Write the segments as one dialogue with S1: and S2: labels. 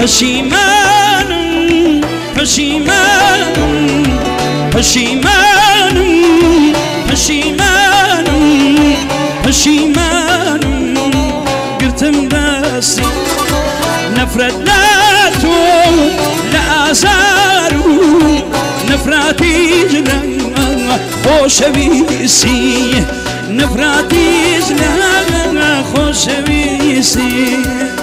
S1: پشیمانم پشیمانم پشیمانم پشیمانم پشیمانم گرتم دستی نفرت لاتو لآزارو نفراتی جلال خوشویسی نفراتی جلال خوشویسی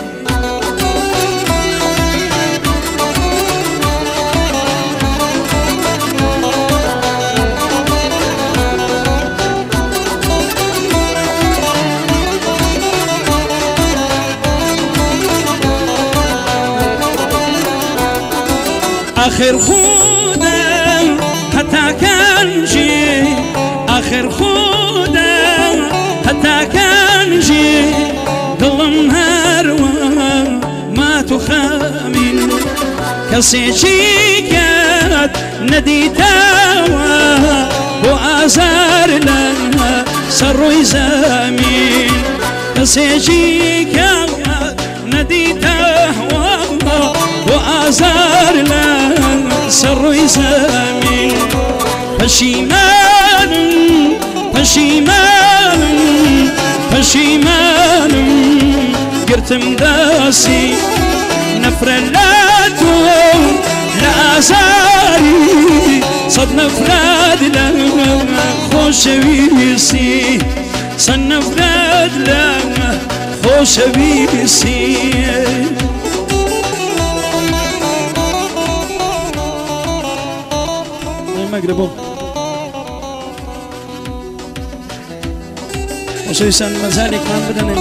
S1: آخر خودم حتی کنجی آخر خودم حتی کنجی دلم هر وقت ما تو خامین کسی چی کرد ندیدم و آزار لنا سر روی زمین کسی چی کرد ندیدم و آزار لنا سر روی زمین پشیمانم پشیمانم پشیمانم گرتم دستی نفرت لآزاری صد نفرت لنا خوشویسی صد نفرت لنا خوشویسی مغربو وشيسان مزالك ما بدنا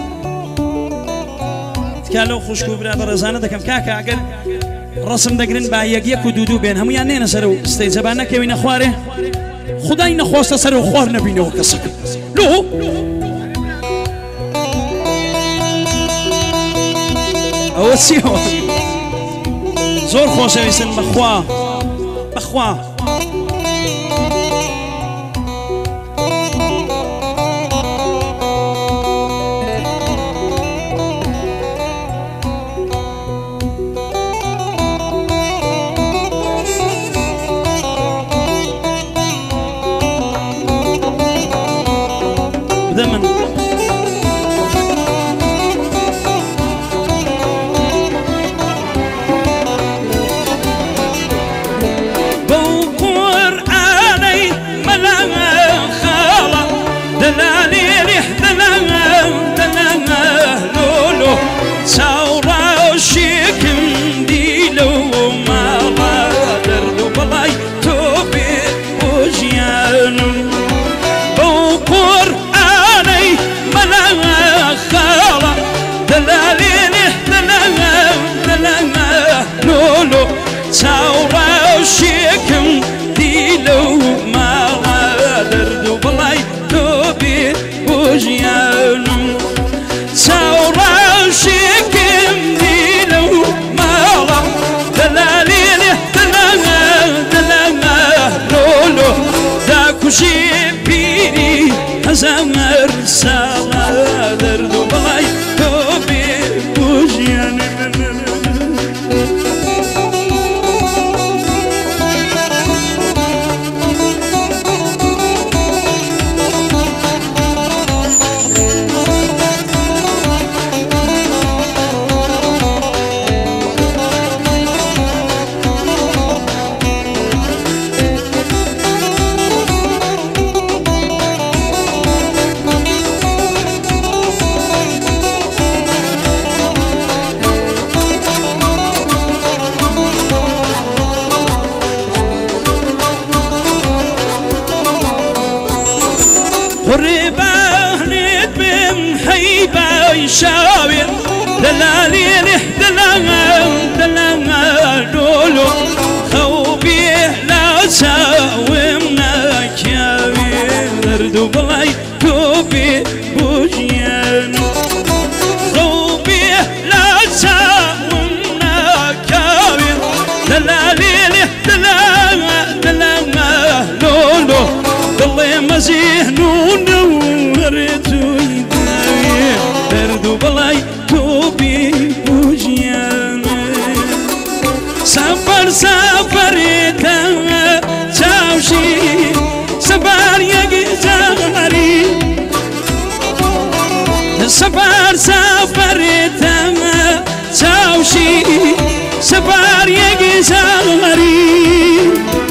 S1: تكالو خوشكو برادر رزانه دكم كاكا اگر رسم دقرن با يك ودودو بين هم يعني نسرو استيزبانا كوين اخواره خداي نخواست سرو خوار نبينه كسك لو اوسيو زور خوشويسن بخوا بخوا جيبيني هزمر سالا درد وبلاي توبي وجيان قرباني بن حيبة يشاور دلالي دلالي لولو خوبي لا تساومنا كاوي دردو بلاي توبي بوجيان خوبي لا تساومنا كاوي دلالي لولو ضلي مزينون وريتو يداوي دردو بلاي توبي بوجيان سفر یک زاری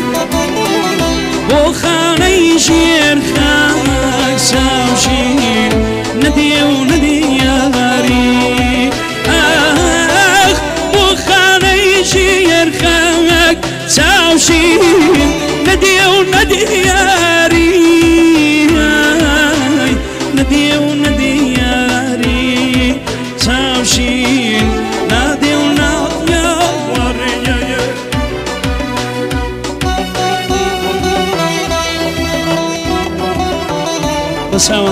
S1: بو خانه شیر خاک سوشین ندی و ندیاری آخ بو خانه شیر خاک سوشین ندی و ندیاری ندی و ندیاری سوشین ندی و ندیاری بسام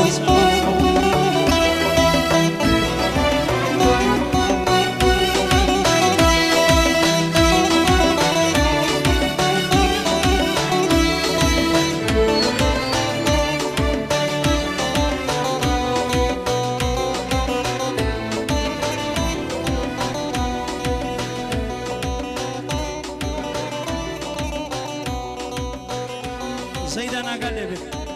S1: زيدان أقل به